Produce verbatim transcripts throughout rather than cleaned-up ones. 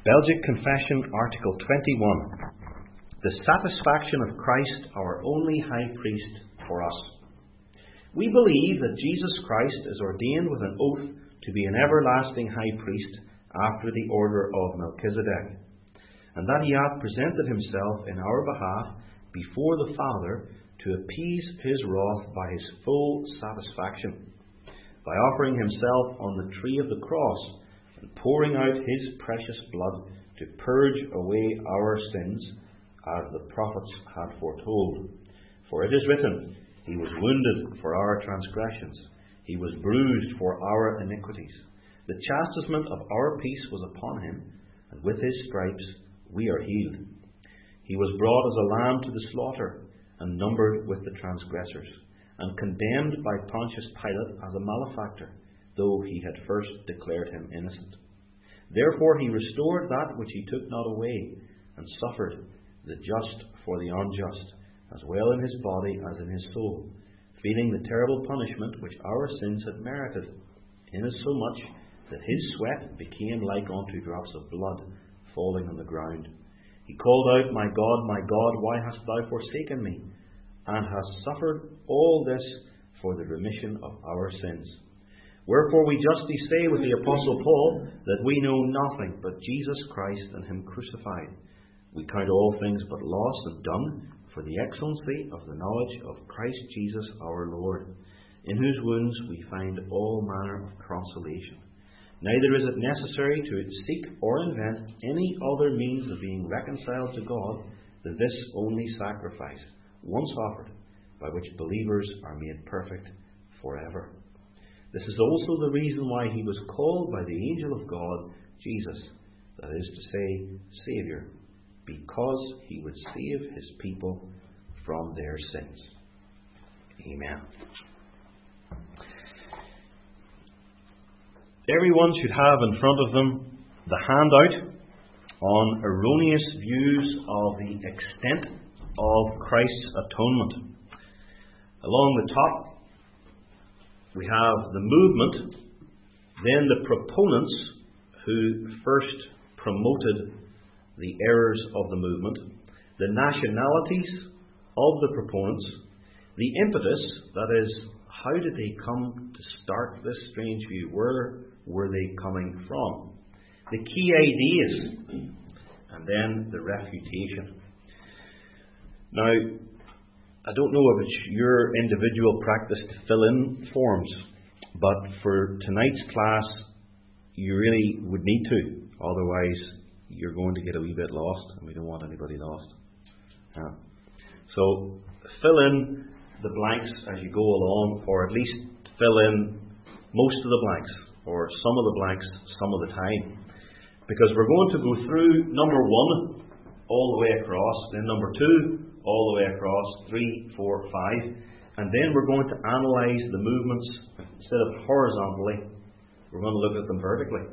Belgic Confession, Article twenty-one. The satisfaction of Christ, our only high priest for us. We believe that Jesus Christ is ordained with an oath to be an everlasting high priest after the order of Melchizedek, and that he hath presented himself in our behalf before the Father to appease his wrath by his full satisfaction, by offering himself on the tree of the cross and pouring out his precious blood to purge away our sins, as the prophets had foretold. For it is written, He was wounded for our transgressions, He was bruised for our iniquities. The chastisement of our peace was upon him, and with his stripes we are healed. He was brought as a lamb to the slaughter, and numbered with the transgressors, and condemned by Pontius Pilate as a malefactor, though he had first declared him innocent. Therefore he restored that which he took not away, and suffered the just for the unjust, as well in his body as in his soul, feeling the terrible punishment which our sins had merited, insomuch that his sweat became like unto drops of blood falling on the ground. He called out, My God, my God, why hast thou forsaken me? And hast suffered all this for the remission of our sins. Wherefore we justly say with the Apostle Paul, that we know nothing but Jesus Christ and him crucified. We count all things but loss and dung for the excellency of the knowledge of Christ Jesus our Lord, in whose wounds we find all manner of consolation. Neither is it necessary to seek or invent any other means of being reconciled to God than this only sacrifice, once offered, by which believers are made perfect forever. This is also the reason why he was called by the angel of God Jesus, that is to say, Saviour, because he would save his people from their sins. Amen. Everyone should have in front of them the handout on erroneous views of the extent of Christ's atonement. Along the top, we have the movement, then the proponents who first promoted the errors of the movement, the nationalities of the proponents, the impetus, that is, how did they come to start this strange view? Where were they coming from? The key ideas, and then the refutation. Now, I don't know if it's your individual practice to fill in forms, but for tonight's class, you really would need to. Otherwise, you're going to get a wee bit lost, and we don't want anybody lost. Yeah. So, fill in the blanks as you go along, or at least fill in most of the blanks, or some of the blanks some of the time. Because we're going to go through number one all the way across, then number two all the way across, three, four, five, and then we're going to analyse the movements instead of horizontally, we're going to look at them vertically.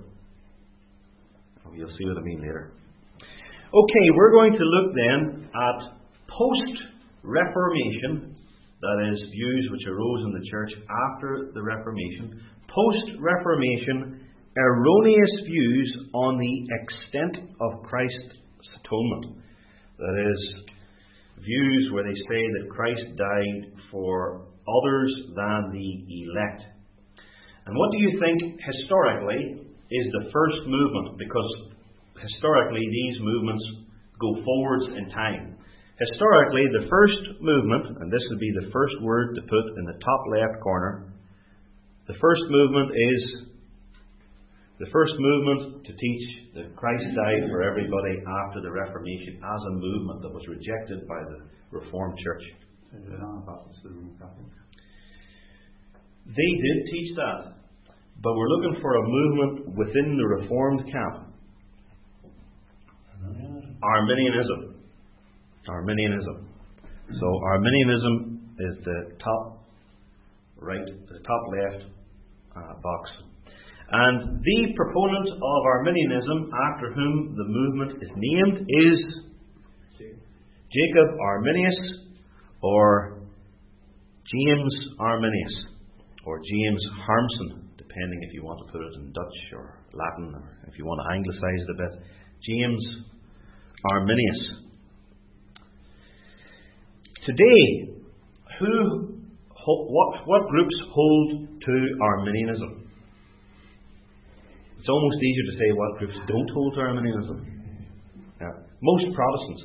You'll see what I mean later. Okay, we're going to look then at post-Reformation, that is, views which arose in the church after the Reformation, post-Reformation, erroneous views on the extent of Christ's atonement. That is, views where they say that Christ died for others than the elect. And what do you think historically is the first movement? Because historically these movements go forwards in time. Historically, the first movement, and this would be the first word to put in the top left corner, the first movement is the first movement to teach that Christ died for everybody after the Reformation as a movement that was rejected by the Reformed Church. They did teach that, but we're looking for a movement within the Reformed camp. Arminianism. Arminianism. So Arminianism is the top right, the top left uh, box. And the proponent of Arminianism, after whom the movement is named, is Jacob Arminius, or James Arminius, or James Harmson, depending if you want to put it in Dutch or Latin, or if you want to anglicise it a bit, James Arminius. Today, who, what, what groups hold to Arminianism? It's almost easier to say what groups don't hold to Arminianism. Yeah. Most Protestants,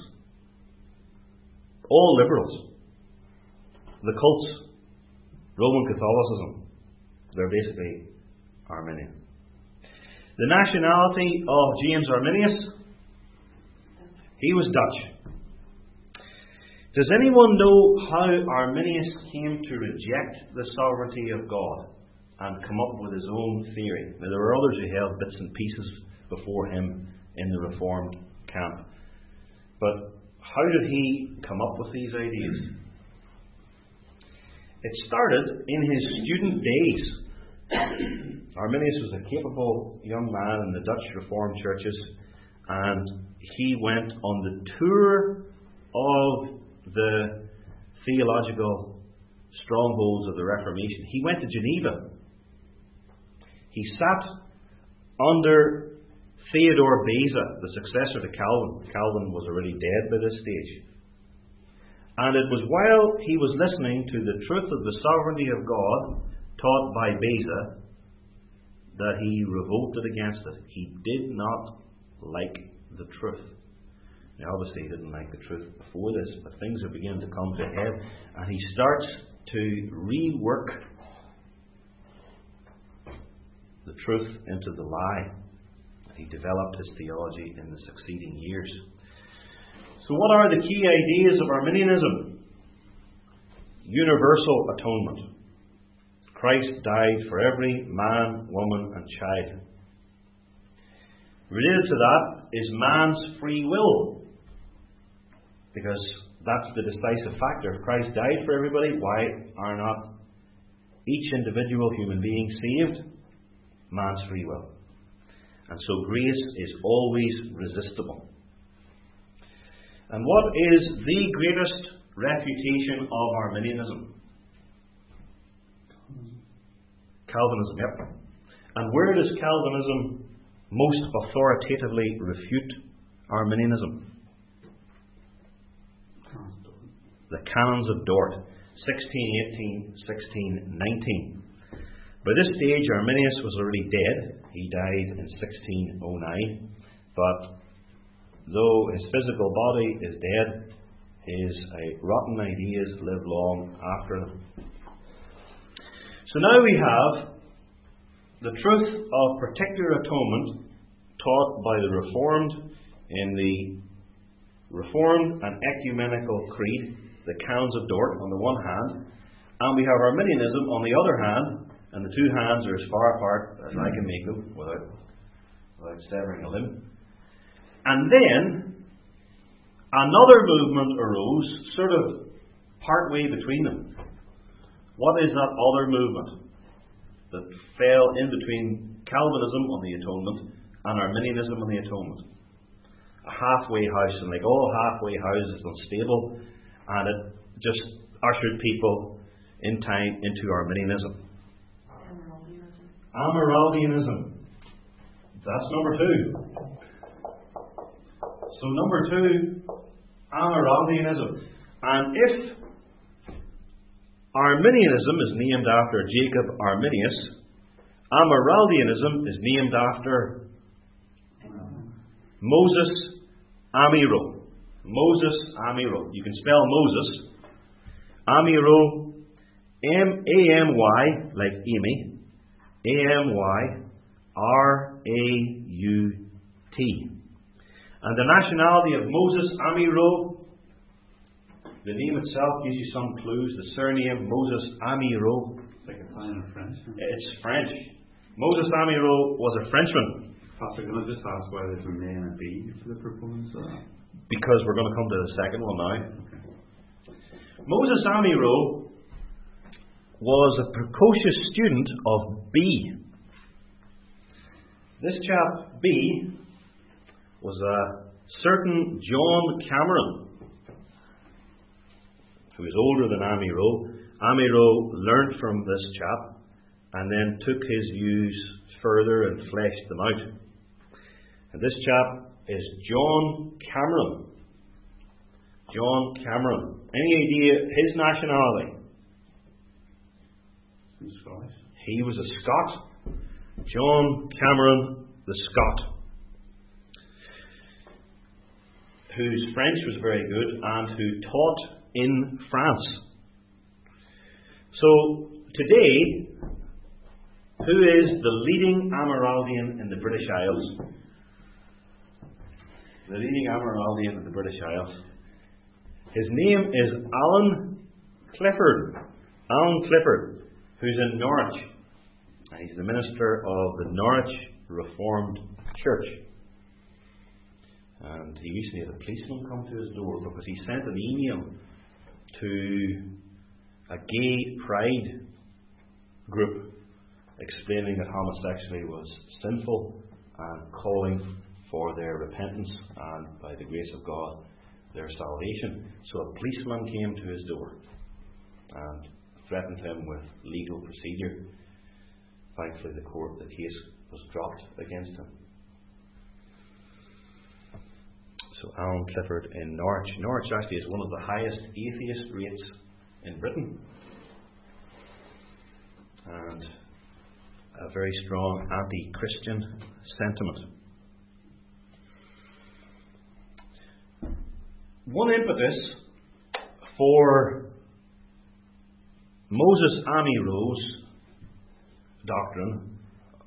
all liberals, the cults, Roman Catholicism, they're basically Arminian. The nationality of James Arminius, he was Dutch. Does anyone know how Arminius came to reject the sovereignty of God and come up with his own theory? Now, there were others who held bits and pieces before him in the Reformed camp. But how did he come up with these ideas? It started in his student days. Arminius was a capable young man in the Dutch Reformed churches, and he went on the tour of the theological strongholds of the Reformation. He went to Geneva. He sat under Theodore Beza, the successor to Calvin. Calvin was already dead by this stage. And it was while he was listening to the truth of the sovereignty of God taught by Beza that he revolted against it. He did not like the truth. Now, obviously, he didn't like the truth before this, but things are beginning to come to a head, and he starts to rework the truth into the lie. He developed his theology in the succeeding years. So, what are the key ideas of Arminianism? Universal atonement. Christ died for every man, woman, and child. Related to that is man's free will, because that's the decisive factor. If Christ died for everybody, why are not each individual human being saved? Man's free will. And so grace is always resistible. And what is the greatest refutation of Arminianism? Calvinism. Yep. And where does Calvinism most authoritatively refute Arminianism? The Canons of Dort, sixteen eighteen, sixteen nineteen. By this stage, Arminius was already dead. He died in sixteen oh nine. But though his physical body is dead, his uh, rotten ideas live long after him. So now we have the truth of particular atonement taught by the Reformed in the Reformed and Ecumenical Creed, the Canons of Dort on the one hand, and we have Arminianism on the other hand, and the two hands are as far apart as I can make them without, without severing a limb. And then another movement arose, sort of partway between them. What is that other movement that fell in between Calvinism on the atonement and Arminianism on the atonement? A halfway house, and like all halfway houses, unstable, and it just ushered people in time into Arminianism. Amyraldianism. That's number two. So number two, Amyraldianism. And if Arminianism is named after Jacob Arminius, Amyraldianism is named after Moses Amyro. Moses Amyro. You can spell Moses. Amyro, M A M Y, like Amy, A M Y R A U T. And the nationality of Moses Amyro, the name itself gives you some clues. The surname Moses Amyro. It's like Italian or French. It's French. Moses Amyro was a Frenchman. Pastor, can I just ask why there's an A and a B for the proponents of that? Because we're going to come to the second one now. Okay. Moses Amyro was a precocious student of B. This chap, B, was a certain John Cameron, who was older than Amyro. Amyro learnt from this chap and then took his views further and fleshed them out. And this chap is John Cameron. John Cameron. Any idea his nationality? He's Scottish. He was a Scot. John Cameron the Scot, whose French was very good and who taught in France. So, today, who is the leading Amyraldian in the British Isles? The leading Amyraldian in the British Isles. His name is Alan Clifford. Alan Clifford, who's in Norwich. And he's the minister of the Norwich Reformed Church. And he recently had a policeman come to his door because he sent an email to a gay pride group explaining that homosexuality was sinful and calling for their repentance and, by the grace of God, their salvation. So a policeman came to his door and threatened him with legal procedure. Thankfully, the court, the case was dropped against him. So Alan Clifford in Norwich. Norwich actually is one of the highest atheist rates in Britain. And a very strong anti-Christian sentiment. One impetus for Moses Amirow's doctrine,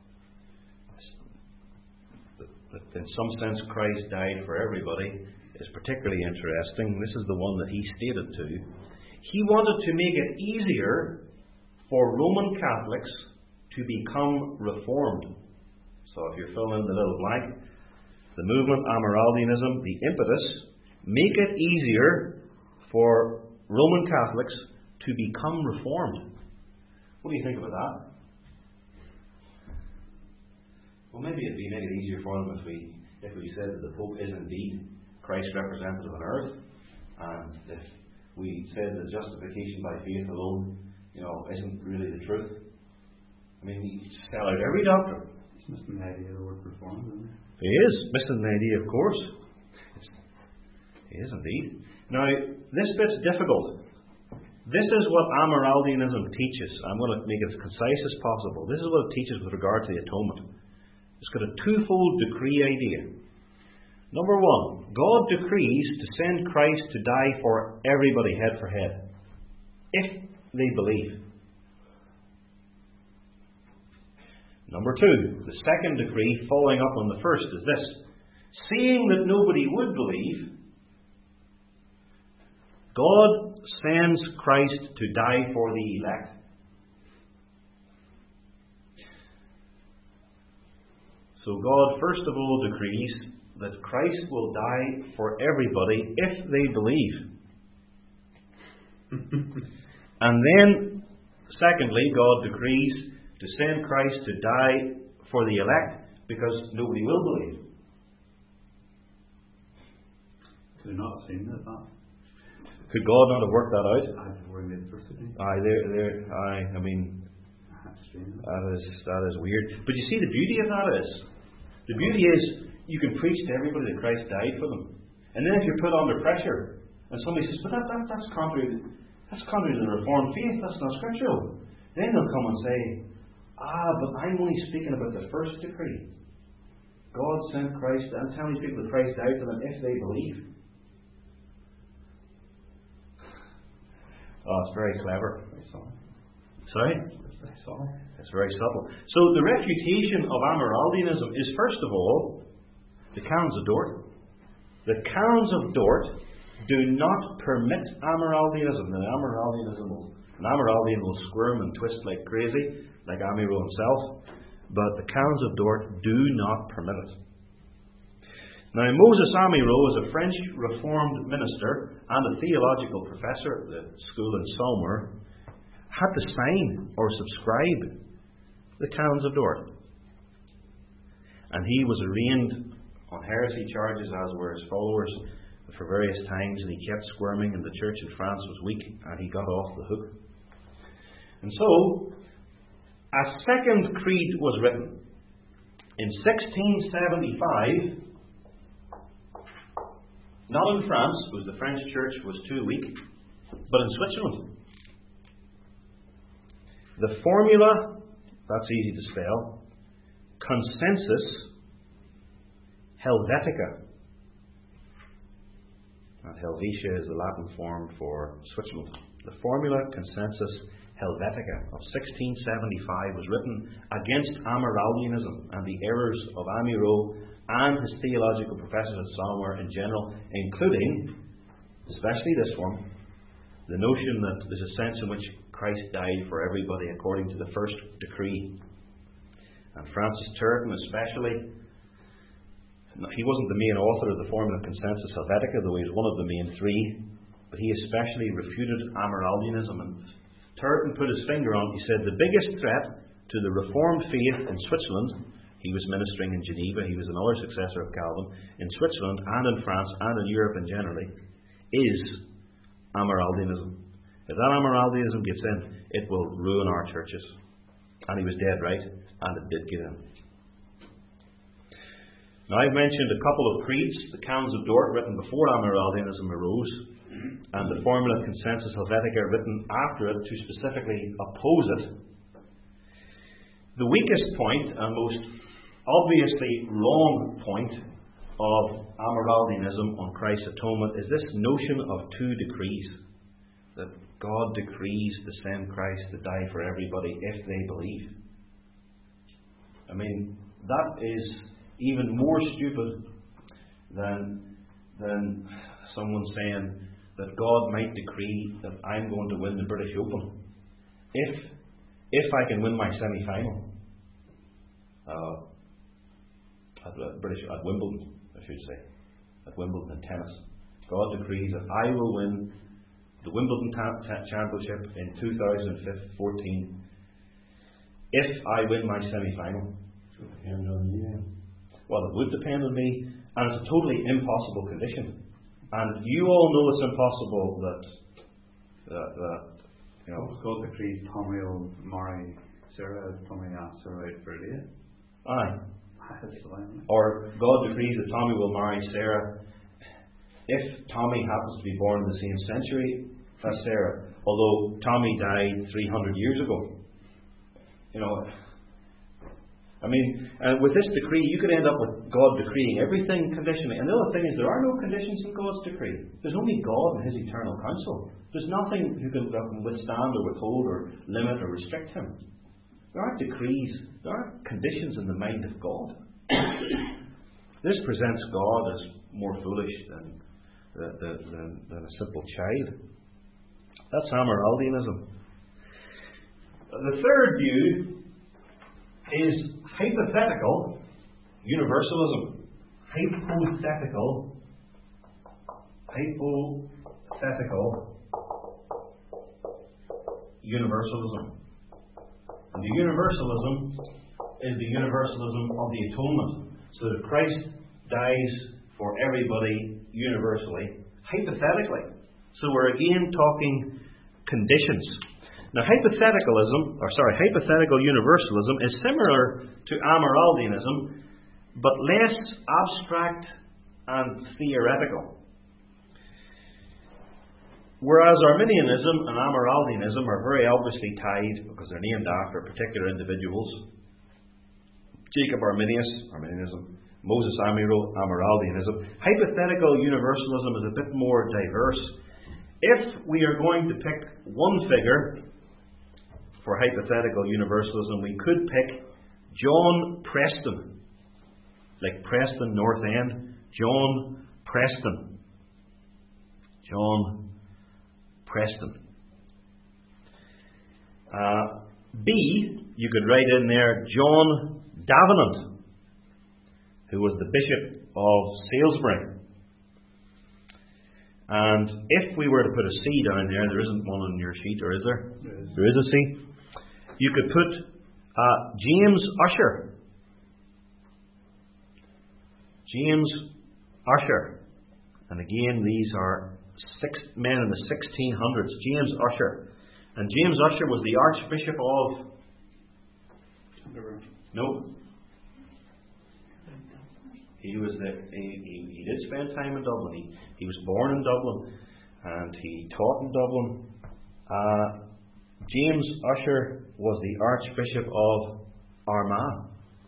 that in some sense Christ died for everybody, is particularly interesting. This is the one that he stated to. He wanted to make it easier for Roman Catholics to become Reformed. So if you're filling in the little blank, the movement, Amyraldianism, the impetus, make it easier for Roman Catholics to become Reformed. What do you think about that? Well, maybe it'd be make it easier for them if we if we said that the Pope is indeed Christ's representative on earth, and if we said that justification by faith alone, you know, isn't really the truth. I mean, he sell out every doctrine. He's missing the idea of the word reformed, isn't he? He is missing the idea, of course. It's, he is indeed. Now, this bit's difficult. This is what Amyraldianism teaches. I'm going to make it as concise as possible. This is what it teaches with regard to the atonement. It's got a twofold decree idea. Number one, God decrees to send Christ to die for everybody, head for head, if they believe. Number two, the second decree, following up on the first, is this. Seeing that nobody would believe, God sends Christ to die for the elect. So God, first of all, decrees that Christ will die for everybody if they believe. And then, secondly, God decrees to send Christ to die for the elect because nobody will believe. Could they not have seen that? that? Could God not have worked that out? I before he made the first decree. Aye, there, there, aye. I mean, that is that is weird. But you see, the beauty of that is, the beauty is, you can preach to everybody that Christ died for them. And then if you're put under pressure, and somebody says, but that, that that's contrary, that's contrary to the Reformed faith, that's not scriptural. Then they'll come and say, ah, but I'm only speaking about the first decree. God sent Christ, I'm telling these people that Christ died for them if they believe. Oh, it's very clever. Very subtle. Sorry? It's very subtle. It's very subtle. So the refutation of Amyraldianism is, first of all, the Canons of Dort. The Canons of Dort do not permit Amyraldianism. And Amyraldianism will, an Amyraldian will squirm and twist like crazy, like Amyro himself. But the Canons of Dort do not permit it. Now, Moses Amyro is a French Reformed minister and a theological professor at the school in Saumur, had to sign or subscribe the Canons of Dort. And he was arraigned on heresy charges, as were his followers, for various times, and he kept squirming, and the church in France was weak, and he got off the hook. And so, a second creed was written. In sixteen seventy-five, Not in France, because the French church was too weak, but in Switzerland. The formula, that's easy to spell, Consensus Helvetica. And Helvetia is the Latin form for Switzerland. The formula Consensus Helvetica of sixteen seventy-five was written against Amyraldianism and the errors of Amyro and his theological professors at somewhere in general, including, especially this one, the notion that there's a sense in which Christ died for everybody according to the first decree. And Francis Turton especially, he wasn't the main author of the Formula Consensus Helvetica, though he was one of the main three, but he especially refuted Amyraldianism. And Turton put his finger on it. He said the biggest threat to the Reformed faith in Switzerland, he was ministering in Geneva, he was another successor of Calvin, in Switzerland and in France and in Europe in generally, is Amyraldianism. If that Amyraldianism gets in, it will ruin our churches. And he was dead right, and it did get in. Now, I've mentioned a couple of creeds, the Canons of Dort written before Amyraldianism arose, and the Formula Consensus Helvetica written after it to specifically oppose it. The weakest point and most obviously wrong point of Amyraldianism on Christ's atonement is this notion of two decrees. That God decrees to send Christ to die for everybody if they believe. I mean, that is even more stupid than, than someone saying that God might decree that I'm going to win the British Open. If, if I can win my semi-final uh, at, at, British, at Wimbledon, I should say, at Wimbledon in tennis, God decrees that I will win the Wimbledon ta- ta- Championship in two thousand fourteen if I win my semi-final. It would depend on you. Well, it would depend on me, and it's a totally impossible condition. And you all know it's impossible that, that, that you know. Well, God decrees Tommy will marry Sarah if Tommy asks her out for a date. Aye. That's the line. Or God decrees that Tommy will marry Sarah if Tommy happens to be born in the same century as Sarah, although Tommy died three hundred years ago. You know, I mean, uh, with this decree, you could end up with God decreeing everything conditionally. And the other thing is, there are no conditions in God's decree. There's only God and His eternal counsel. There's nothing who can, that can withstand or withhold or limit or restrict Him. There aren't decrees. There aren't conditions in the mind of God. This presents God as more foolish than, than, than a simple child. That's Amyraldianism. The third view is hypothetical universalism. Hypothetical. Hypothetical universalism. And the universalism is the universalism of the atonement. So that Christ dies for everybody universally, hypothetically. So we're again talking conditions. Now, hypotheticalism, or sorry, hypothetical universalism is similar to Amyraldianism, but less abstract and theoretical. Whereas Arminianism and Amyraldianism are very obviously tied because they're named after particular individuals. Jacob Arminius, Arminianism, Moses Amyro, Amyraldianism. Hypothetical universalism is a bit more diverse. If we are going to pick one figure for hypothetical universalism, we could pick John Preston, like Preston North End. John Preston. John Preston. Uh, B, you could write in there John Davenant, who was the Bishop of Salisbury. And if we were to put a C down there, there isn't one on your sheet, or is there? There is, there is a C. You could put uh, James Ussher. James Ussher. And again, these are six men in the sixteen hundreds. James Ussher. And James Ussher was the Archbishop of... No. He was the, he, he, he did spend time in Dublin. He, he was born in Dublin, and he taught in Dublin. Uh, James Ussher was the Archbishop of Armagh.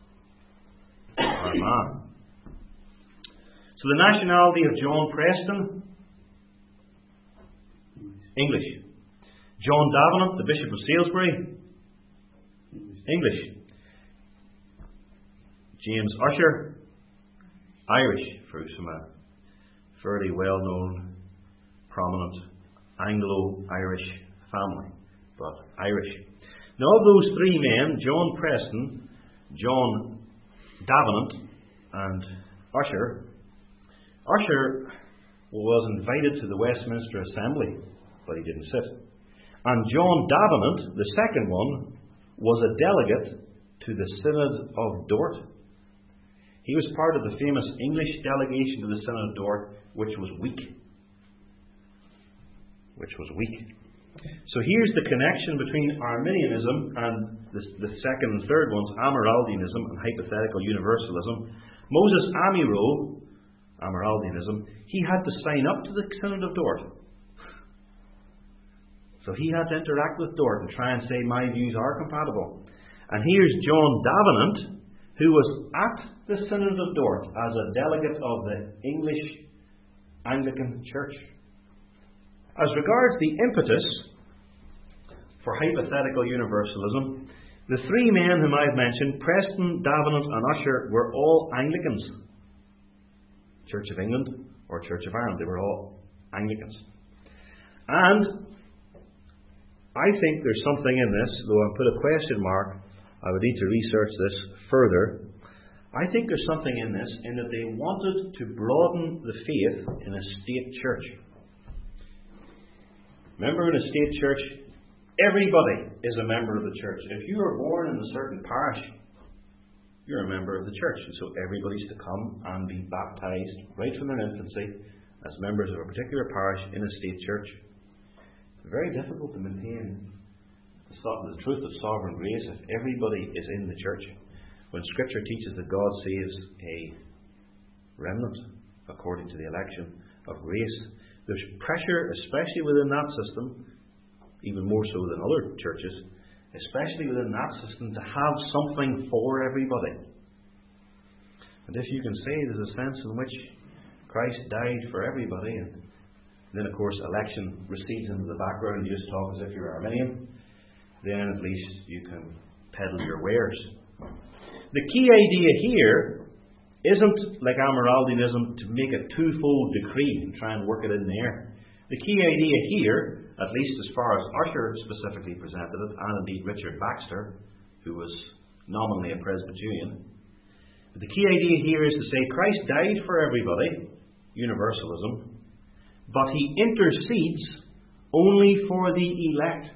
Armagh. So the nationality of John Preston, English. John Davenant, the Bishop of Salisbury, English. James Ussher, Irish, from a fairly well-known, prominent Anglo-Irish family, but Irish. Now, of those three men, John Preston, John Davenant, and Ussher, Ussher was invited to the Westminster Assembly, but he didn't sit. And John Davenant, the second one, was a delegate to the Synod of Dort. He was part of the famous English delegation to the Synod of Dort, which was weak. Which was weak. So here's the connection between Arminianism and the, the second and third ones, Amyraldianism and hypothetical universalism. Moses Amyro, Amyraldianism, he had to sign up to the Synod of Dort. So he had to interact with Dort and try and say, my views are compatible. And here's John Davenant, who was at the Synod of Dort as a delegate of the English Anglican Church. As regards the impetus for hypothetical universalism, the three men whom I've mentioned, Preston, Davenant and Ussher, were all Anglicans. Church of England or Church of Ireland, they were all Anglicans. And I think there's something in this, though I put a question mark, I would need to research this further. I think there's something in this, in that they wanted to broaden the faith in a state church. Remember, in a state church, everybody is a member of the church. If you are born in a certain parish, you're a member of the church. And so everybody's to come and be baptized right from their infancy as members of a particular parish in a state church. Very difficult to maintain the truth of sovereign grace if everybody is in the church. When Scripture teaches that God saves a remnant according to the election of grace, there's pressure, especially within that system, even more so than other churches, especially within that system, to have something for everybody. And if you can say there's a sense in which Christ died for everybody, and then, of course, election recedes into the background, you just talk as if you're Arminian, then at least you can peddle your wares. The key idea here isn't, like Amyraldianism, to make a twofold decree and try and work it in there. The key idea here, at least as far as Ussher specifically presented it, and indeed Richard Baxter, who was nominally a Presbyterian, but the key idea here is to say Christ died for everybody, universalism, but He intercedes only for the elect.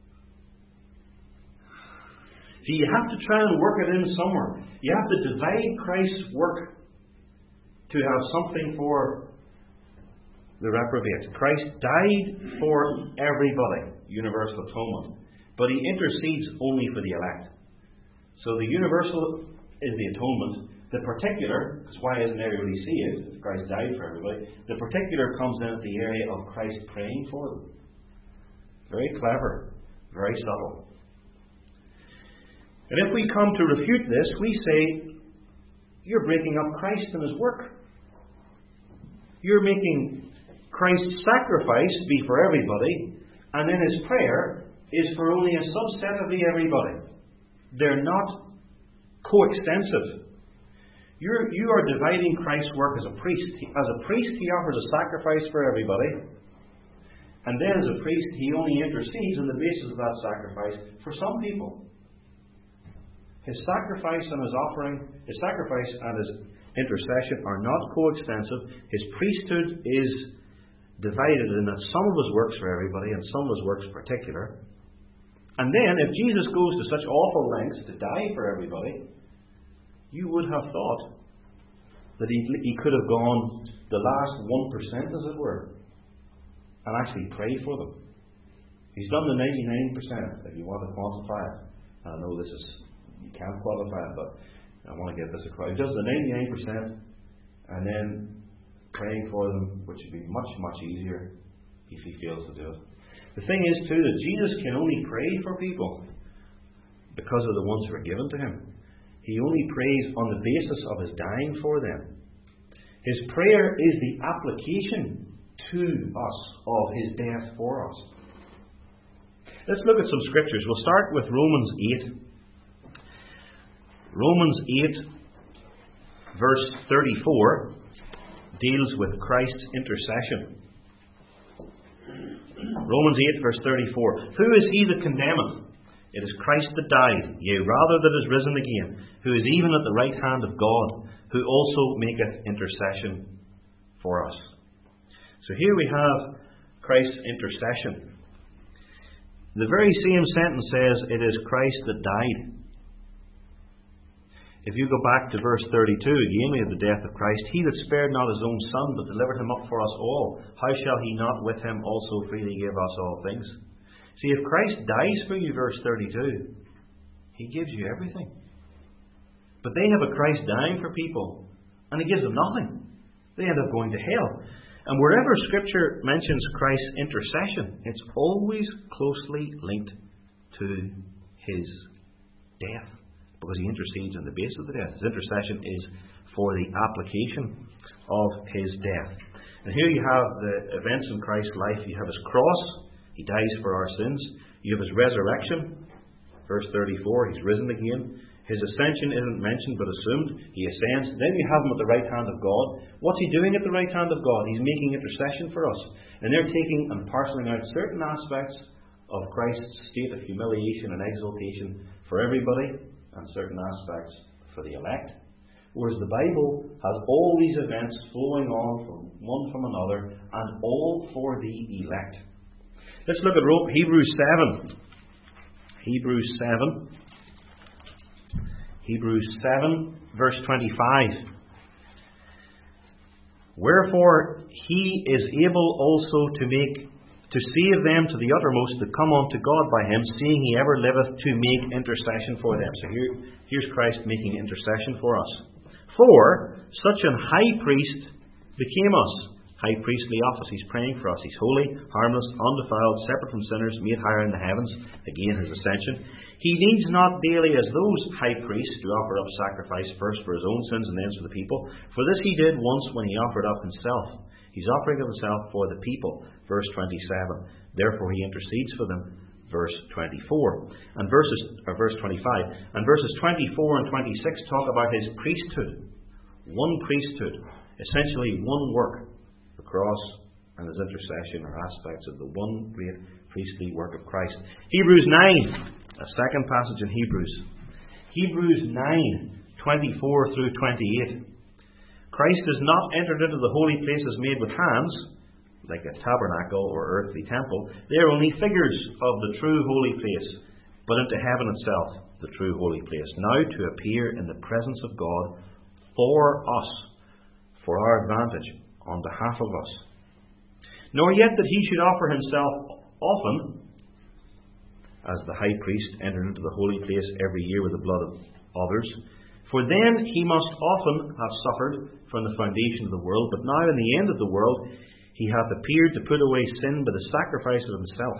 So you have to try and work it in somewhere. You have to divide Christ's work to have something for the reprobates. Christ died for everybody, universal atonement, but He intercedes only for the elect. So the universal is the atonement. The particular, because why isn't everybody saved if Christ died for everybody? The particular comes in at the area of Christ praying for them. Very clever, very subtle. And if we come to refute this, we say, you're breaking up Christ and His work. You're making Christ's sacrifice be for everybody, and then His prayer is for only a subset of the everybody. They're not coextensive. You're, you are dividing Christ's work as a priest. As a priest, He offers a sacrifice for everybody, and then as a priest, He only intercedes on the basis of that sacrifice for some people. His sacrifice and His offering, His sacrifice and His intercession are not coextensive. His priesthood is divided in that some of His works for everybody and some of His works particular. And then, if Jesus goes to such awful lengths to die for everybody, you would have thought that He, he could have gone the last one percent, as it were, and actually prayed for them. He's done the ninety-nine percent, if you want to quantify it. I know this is, you can't quantify it, but I want to get this across. He does the ninety-nine percent, and then praying for them, which would be much, much easier if he fails to do it. The thing is, too, that Jesus can only pray for people because of the ones who are given to him. He only prays on the basis of his dying for them. His prayer is the application to us of his death for us. Let's look at some scriptures. We'll start with Romans eight. Romans eight, verse thirty-four, deals with Christ's intercession. Romans eight, verse thirty-four. Who is he that condemneth? It is Christ that died, yea, rather that is risen again, who is even at the right hand of God, who also maketh intercession for us. So here we have Christ's intercession. The very same sentence says, it is Christ that died. If you go back to verse thirty-two, again we have the death of Christ. He that spared not his own Son, but delivered him up for us all, how shall he not with him also freely give us all things? See, if Christ dies for you, verse thirty-two, he gives you everything. But they have a Christ dying for people, and he gives them nothing. They end up going to hell. And wherever Scripture mentions Christ's intercession, it's always closely linked to his death, because he intercedes on the basis of the death. His intercession is for the application of his death. And here you have the events in Christ's life. You have his cross. He dies for our sins. You have his resurrection. Verse thirty-four, he's risen again. His ascension isn't mentioned but assumed. He ascends. Then you have him at the right hand of God. What's he doing at the right hand of God? He's making intercession for us. And they're taking and parceling out certain aspects of Christ's state of humiliation and exaltation for everybody, and certain aspects for the elect. Whereas the Bible has all these events flowing on from one from another, and all for the elect. Let's look at Hebrews seven. Hebrews seven. Hebrews seven, verse twenty-five. Wherefore he is able also to make to save them to the uttermost that come unto God by him, seeing he ever liveth to make intercession for them. So here, here's Christ making intercession for us. For such an high priest became us. High priestly office. He's praying for us. He's holy, harmless, undefiled, separate from sinners, made higher in the heavens. Again, his ascension. He needs not daily as those high priests to offer up sacrifice first for his own sins and then for the people. For this he did once when he offered up himself. He's offering of himself for the people. Verse twenty-seven. Therefore he intercedes for them. Verse twenty-four. And verses, or verse twenty-five. And verses twenty-four and twenty-six talk about his priesthood. One priesthood. Essentially one work. The cross and his intercession are aspects of the one great priestly work of Christ. Hebrews nine. A second passage in Hebrews. Hebrews nine, twenty-four through twenty-eight. Christ is not entered into the holy places made with hands, like a tabernacle or earthly temple. They are only figures of the true holy place, but into heaven itself, the true holy place, now to appear in the presence of God for us, for our advantage, on behalf of us. Nor yet that he should offer himself often, as the high priest entered into the holy place every year with the blood of others. For then he must often have suffered from the foundation of the world, but now in the end of the world he hath appeared to put away sin by the sacrifice of himself.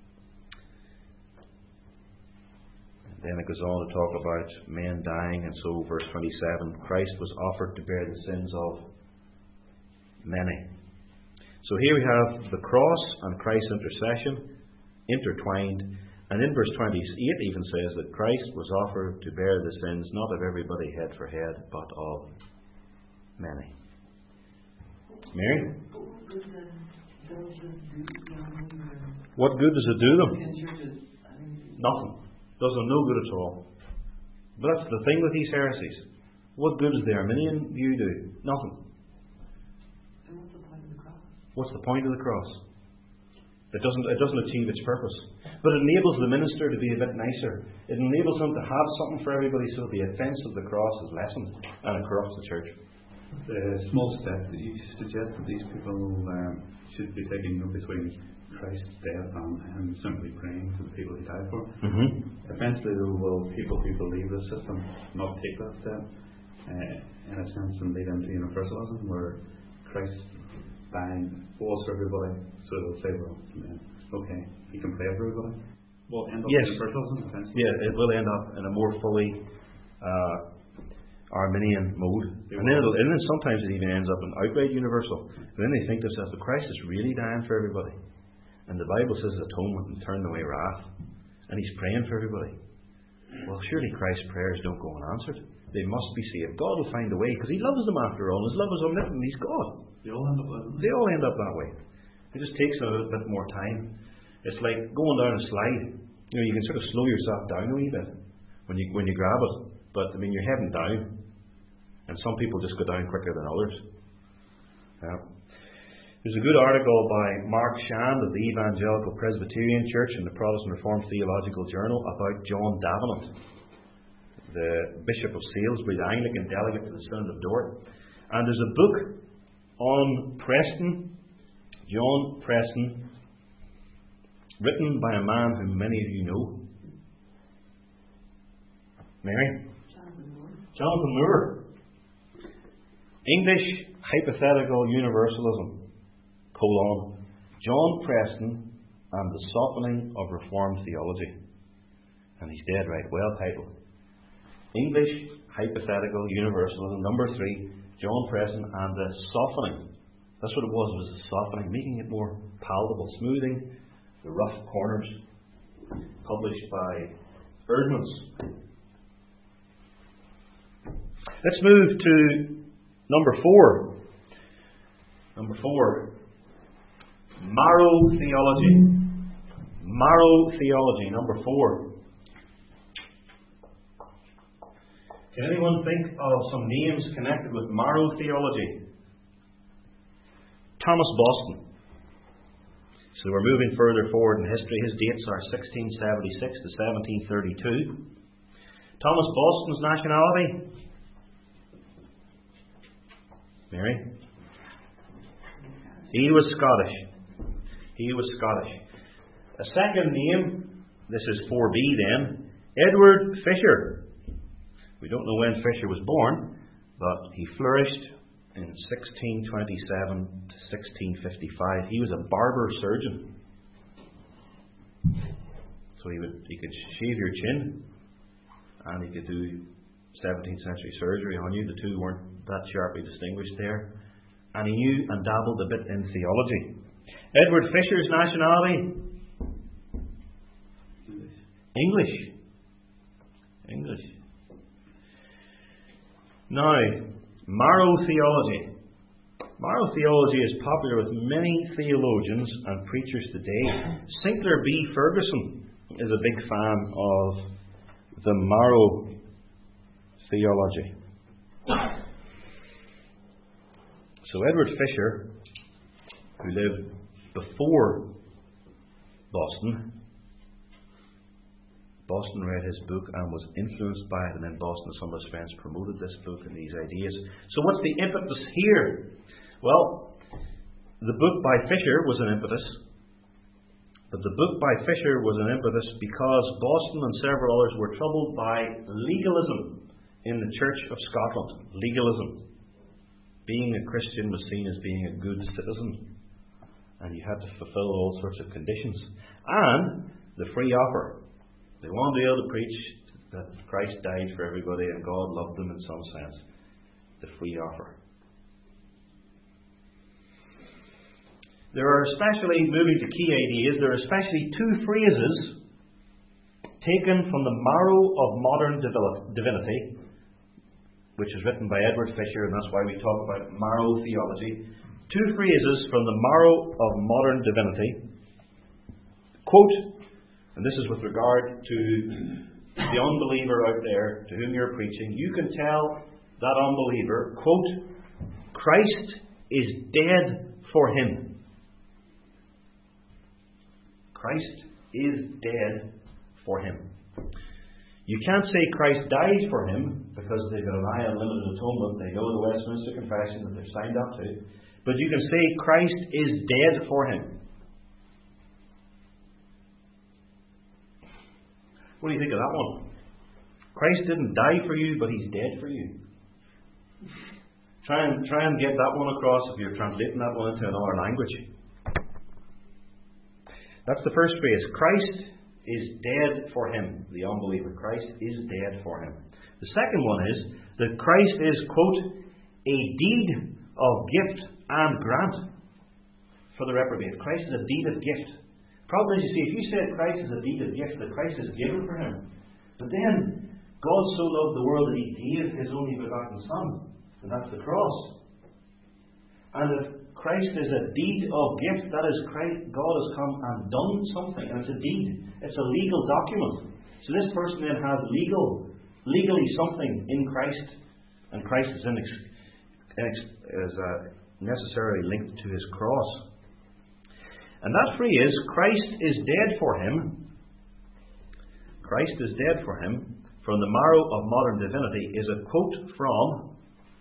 And then it goes on to talk about men dying, and so verse twenty-seven, Christ was offered to bear the sins of many. So here we have the cross and Christ's intercession intertwined. And in verse twenty-eight even says that Christ was offered to bear the sins not of everybody head for head, but of many. Mary? What good does it do them? Nothing. Does them no good at all. But that's the thing with these heresies. What good does the Arminian view do? Nothing. What's the point of the cross? It doesn't, it doesn't achieve its purpose. But it enables the minister to be a bit nicer. It enables him to have something for everybody so the offence of the cross is lessened and it corrupts the church. The small step that you suggest that these people um, should be taking no between Christ's death and him simply praying for the people he died for. Mm-hmm. Eventually, though, will people who believe the system not take that step? uh, in a sense, and lead into universalism, where Christ dying was for everybody, so they'll say, well, okay, he can pray for everybody. Well, end up yes. universalism, essentially. Yeah, it will end up in a more fully uh, Arminian mode. They And then, it'll, and then sometimes it even ends up in outright universal. And then they think to themselves, but Christ is really dying for everybody. And the Bible says atonement and turn away wrath. And he's praying for everybody. Well, surely Christ's prayers don't go unanswered. They must be saved. God will find a way, because he loves them after all. His love is omnipotent. He's God. They all end up that way. They all end up that way. It just takes a little bit more time. It's like going down a slide. You know, you can sort of slow yourself down a wee bit when you when you grab it. But I mean, you're heading down, and some people just go down quicker than others. Yeah. There's a good article by Mark Shand of the Evangelical Presbyterian Church in the Protestant Reformed Theological Journal about John Davenant, the Bishop of Salisbury, the Anglican delegate to the Synod of Dort. And there's a book on Preston, John Preston, written by a man whom many of you know. Mary? Jonathan Moore. Jonathan Moore. English Hypothetical Universalism, colon, John Preston and the Softening of Reformed Theology. And he's dead right, well titled. English Hypothetical Universalism, number three, John Preston and the Softening. That's what it was, it was the softening, making it more palatable, smoothing the rough corners, published by Erdman's. Let's move to number four. Number four. Marrow theology. Marrow theology, number four. Can anyone think of some names connected with marrow theology? Thomas Boston. So we're moving further forward in history. His dates are sixteen seventy-six to seventeen thirty-two. Thomas Boston's nationality? Mary? He was Scottish. He was Scottish. A second name, this is four B then, Edward Fisher. We don't know when Fisher was born, but he flourished in sixteen twenty-seven to sixteen fifty-five. He was a barber surgeon. So he would he could shave your chin, and he could do seventeenth century surgery on you. The two weren't that sharply distinguished there. And he knew and dabbled a bit in theology. Edward Fisher's nationality? English. English. Now, marrow theology. Marrow theology is popular with many theologians and preachers today. Sinclair B. Ferguson is a big fan of the marrow theology. So Edward Fisher, who lived before Boston, Boston read his book and was influenced by it, and then Boston, some of his friends, promoted this book and these ideas. So what's the impetus here? Well, the book by Fisher was an impetus, but the book by Fisher was an impetus because Boston and several others were troubled by legalism in the Church of Scotland. Legalism. Being a Christian was seen as being a good citizen, and you had to fulfill all sorts of conditions. And the free offer. They wanted to be able to preach that Christ died for everybody and God loved them in some sense. The free offer. There are especially, moving to key ideas, there are especially two phrases taken from the marrow of modern divinity, which is written by Edward Fisher, and that's why we talk about marrow theology. Two phrases from the marrow of modern divinity. Quote, and this is with regard to the unbeliever out there to whom you're preaching. You can tell that unbeliever, quote, Christ is dead for him. Christ is dead for him. You can't say Christ died for him because they've got an eye on limited atonement. They know the Westminster Confession that they've signed up to. But you can say Christ is dead for him. What do you think of that one? Christ didn't die for you, but he's dead for you. Try and, try and get that one across if you're translating that one into another language. That's the first phrase. Christ is dead for him, the unbeliever. Christ is dead for him. The second one is that Christ is, quote, a deed of gift and grant for the reprobate. Christ is a deed of gift. Problem is, you see, if you said Christ is a deed of gift, that Christ is given for him, but then God so loved the world that he gave his only begotten Son, and that's the cross. And if Christ is a deed of gift, that is, Christ, God has come and done something, and it's a deed. It's a legal document. So this person then has legal, legally something in Christ, and Christ is, in ex, ex, is uh, necessarily linked to his cross. And that phrase, Christ is dead for him, Christ is dead for him, from the marrow of modern divinity, is a quote from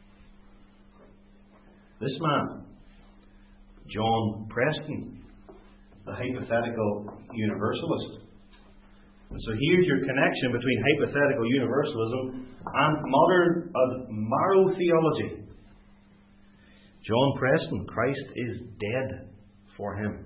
this man, John Preston, the hypothetical universalist. And so here's your connection between hypothetical universalism and modern uh, marrow theology. John Preston, Christ is dead for him.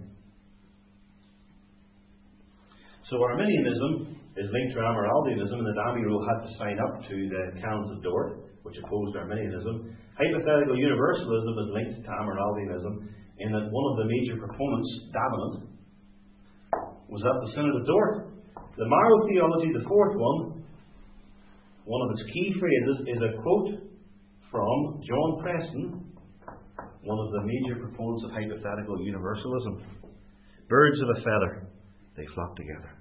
So Arminianism is linked to Amyraldianism, and the Dami Rule had to sign up to the Canons of Dort, which opposed Arminianism. Hypothetical universalism is linked to Amyraldianism in that one of the major proponents, Davenant, was at the Synod of Dort. The Marrow theology, the fourth one, one of its key phrases is a quote from John Preston, one of the major proponents of hypothetical universalism. Birds of a feather, they flock together.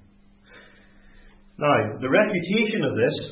Now, the refutation of this,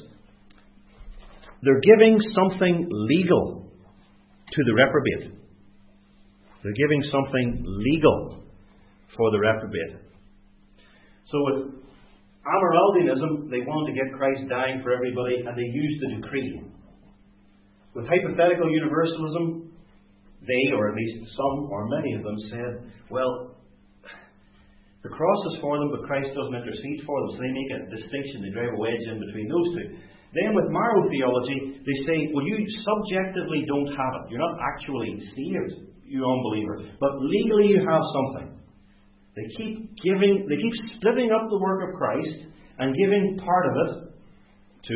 they're giving something legal to the reprobate. They're giving something legal for the reprobate. So with Amyraldianism, they wanted to get Christ dying for everybody, and they used the decree. With hypothetical universalism, they, or at least some or many of them, said, well, the cross is for them, but Christ doesn't intercede for them. So they make a distinction. They drive a wedge in between those two. Then with marrow theology, they say, well, you subjectively don't have it. You're not actually saved, you unbeliever. But legally you have something. They keep giving, they keep splitting up the work of Christ and giving part of it to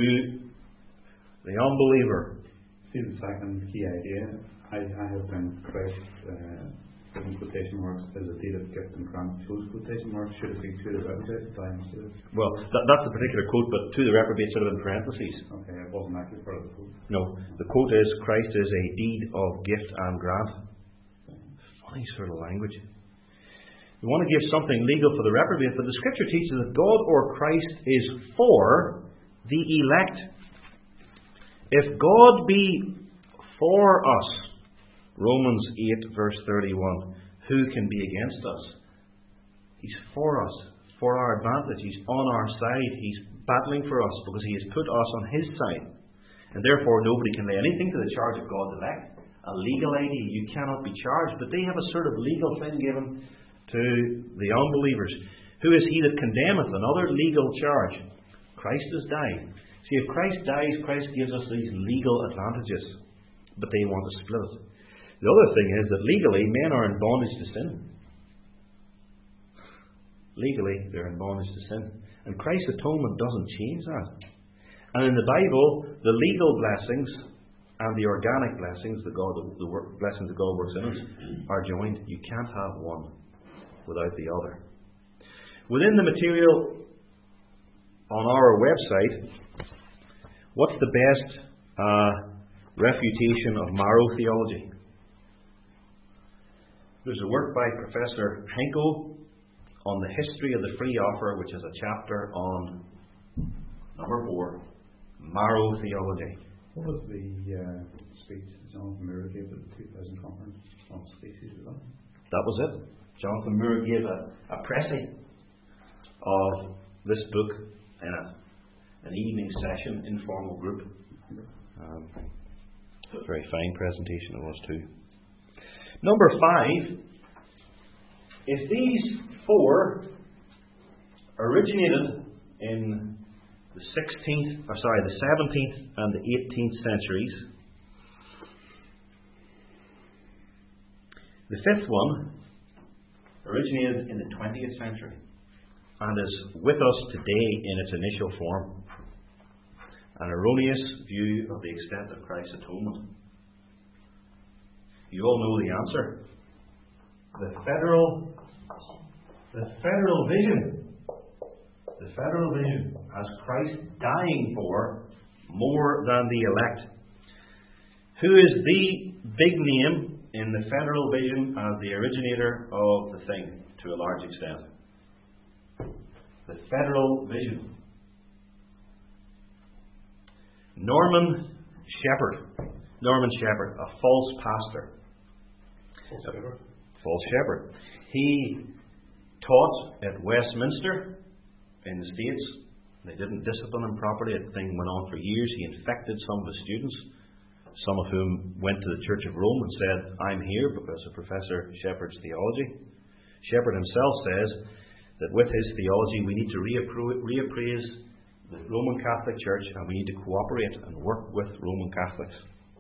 the unbeliever. See the second key idea? I, I have been Christ, uh, in quotation marks, as a deed of gift and grant. Close quotation marks should have been to the reprobate. Well, that, that's a particular quote, but to the reprobate should have been parentheses. Okay, it wasn't actually part of the quote. No, the quote is, Christ is a deed of gift and grant. Funny sort of language. We want to give something legal for the reprobate, but the Scripture teaches that God or Christ is for the elect. If God be for us, Romans eight verse thirty-one, who can be against us? He's for us, for our advantage. He's on our side. He's battling for us because He has put us on His side. And therefore nobody can lay anything to the charge of God's elect. A legal I D, you cannot be charged, but they have a sort of legal thing given to the unbelievers. Who is he that condemneth? Another legal charge. Christ has died. See, if Christ dies, Christ gives us these legal advantages, but they want to split it. The other thing is that legally men are in bondage to sin. Legally they're in bondage to sin. And Christ's atonement doesn't change that. And in the Bible, the legal blessings and the organic blessings, the, God, the work, blessings that God works in us, are joined. You can't have one without the other. Within the material on our website, what's the best uh, refutation of marrow theology? There's a work by Professor Henko on the history of the free offer, which is a chapter on number four, marrow theology. What was the uh, speech that Jonathan Moore gave at the two thousand conference on species of love? That was it. Jonathan Moore gave a, a pressing of this book in a, an evening session, informal group. Um, very fine presentation it was too. Number five, if these four originated in the sixteenth, or sorry, the seventeenth and the eighteenth centuries, The fifth one originated in the twentieth century and is with us today in its initial form. An erroneous view of the extent of Christ's atonement. You all know the answer. The federal, the federal vision, the federal vision has Christ dying for more than the elect. Who is the big name in the federal vision as the originator of the thing to a large extent? The federal vision. Norman Shepherd. Norman Shepherd, a false pastor. False shepherd. False shepherd. He taught at Westminster in the States. They didn't discipline him properly. The thing went on for years. He infected some of the students, some of whom went to the Church of Rome and said, I'm here because of Professor Shepherd's theology. Shepherd himself says that with his theology we need to reappro- reappraise the Roman Catholic Church and we need to cooperate and work with Roman Catholics.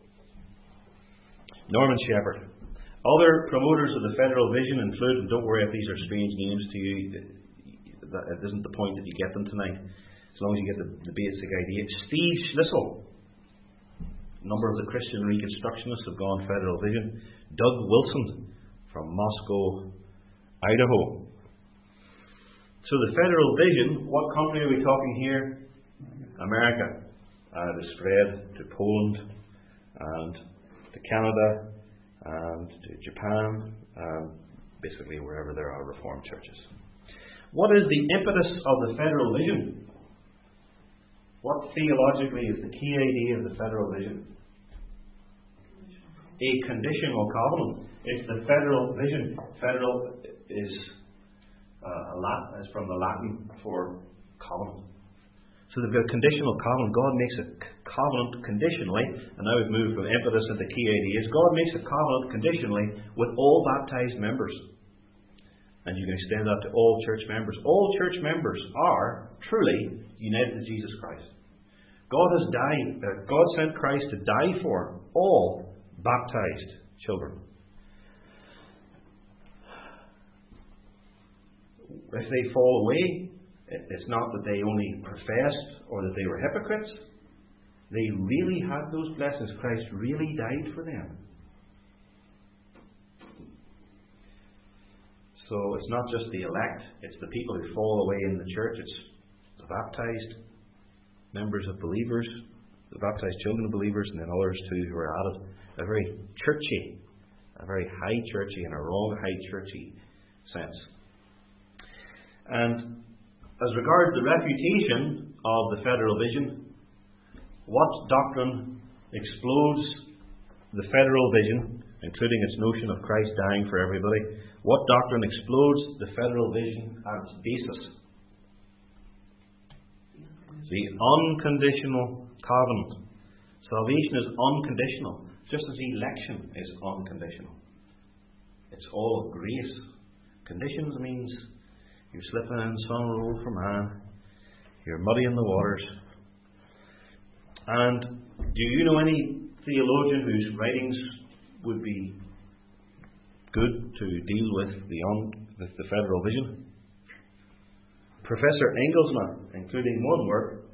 Norman Shepherd. Other promoters of the federal vision include, and don't worry if these are strange names to you, it isn't the point that you get them tonight, as long as you get the, the basic idea. Steve Schlissel. A number of the Christian Reconstructionists have gone federal vision. Doug Wilson from Moscow, Idaho. So the federal vision, what country are we talking here? America. Uh, it is spread to Poland and to Canada and to Japan, and basically wherever there are Reformed churches. What is the impetus of the federal vision? What theologically is the key idea of the federal vision? A conditional covenant. It's the federal vision. Federal is uh, a Latin, is from the Latin for covenant. So they've got a conditional covenant. God makes a covenant conditionally, and now we've moved from impetus into key ideas. God makes a covenant conditionally with all baptized members. And you can extend that to all church members. All church members are truly united to Jesus Christ. God has died. Uh, God sent Christ to die for all baptized children. If they fall away, it's not that they only professed or that they were hypocrites. They really had those blessings. Christ really died for them. So it's not just the elect, it's the people who fall away in the church. It's the baptized members of believers, the baptized children of believers, and then others too who are added. A very churchy, a very high churchy, and a wrong high churchy sense. And as regards the refutation of the federal vision, what doctrine explodes the federal vision, including its notion of Christ dying for everybody? What doctrine explodes the federal vision at its basis? The unconditional covenant. Salvation is unconditional, just as election is unconditional. It's all grace. Conditions means you're slipping in some rule for man. You're muddying the waters. And do you know any theologian whose writings would be good to deal with the, un, with the federal vision? Professor Engelsman, including one work,